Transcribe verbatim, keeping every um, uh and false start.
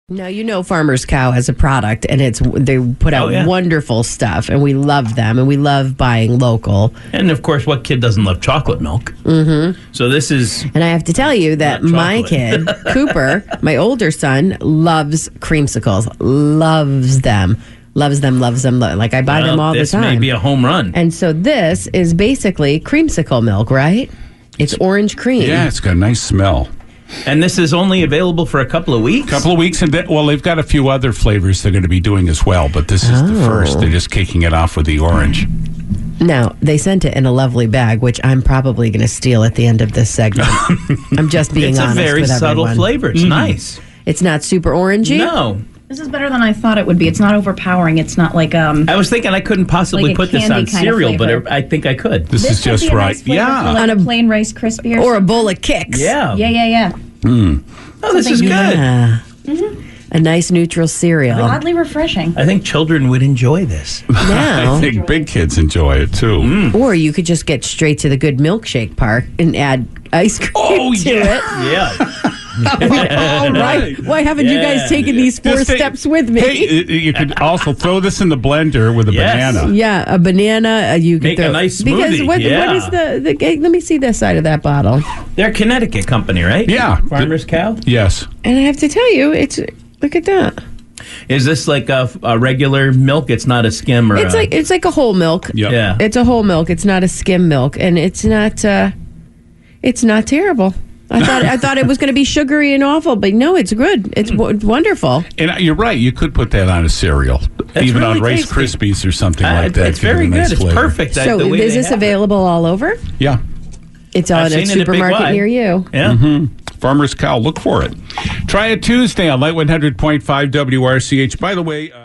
Now, you know Farmer's Cow has a product, and it's they put out Oh, yeah. wonderful stuff, and we love them, and we love buying local. And, of course, what kid doesn't love chocolate milk? Mm-hmm. So this is... And I have to tell you that Not my chocolate. kid, Cooper, my older son, loves creamsicles, loves them, loves them, loves them. lo- Like, I buy well, them all the this time. may be a home run. And so this is basically creamsicle milk, right? It's orange cream. Yeah, it's got a nice smell. And this is only available for a couple of weeks? Couple of weeks, and then, well, they've got a few other flavors they're going to be doing as well, but this is the Oh. first. They're just kicking it off with the orange. Now, they sent it in a lovely bag, which I'm probably going to steal at the end of this segment. I'm just being It's a honest very with subtle everyone. flavor. It's nice. It's not super orangey. No. This is better than I thought it would be. It's not overpowering. It's not like um. I was thinking I couldn't possibly Like a put this candy on kind of cereal, but flavor. I I think I could. This, This is would just be a right. nice flavor Yeah. for like On a a- plain Rice Krispie or, Or a something. bowl of Kicks. Yeah. Yeah, yeah, yeah. Oh, this is good. Yeah. A nice neutral cereal. Oddly refreshing. I think children would enjoy this. Now, I think big kids enjoy it, too. or you could just get straight to the good milkshake part and add ice cream Oh, to yeah. it. Yeah. All right. Why haven't you Yeah. guys taken these four Just say- steps with me? Hey, uh, you could also throw this in the blender with a Yes. banana. Yeah, a banana. Uh, you could Make a throw, nice because smoothie, what, yeah. what is the, the? Let me see this side of that bottle. They're a Connecticut company, right? Yeah. Farmer's Cow? Yes. And I have to tell you, it's look at that. Is this like a, a regular milk? It's not a skim or It's a, like it's like a whole milk. Yep. Yeah. It's a whole milk. It's not a skim milk, and it's not. Uh, it's not terrible. I thought I thought it was going to be sugary and awful, but no, it's good. It's w- wonderful. And uh, you're right. You could put that on a cereal, even on really Rice tasty. Krispies or something Uh, like that. It's Give it a very nice good. It's flavor. perfect. I- So the way is they this have it. available all over? Yeah. It's I've on a seen it at Big supermarket Y. near you. Yeah. Farmer's Cow. Look for it. Try it Tuesday on Light one hundred point five W R C H. By the way. Uh,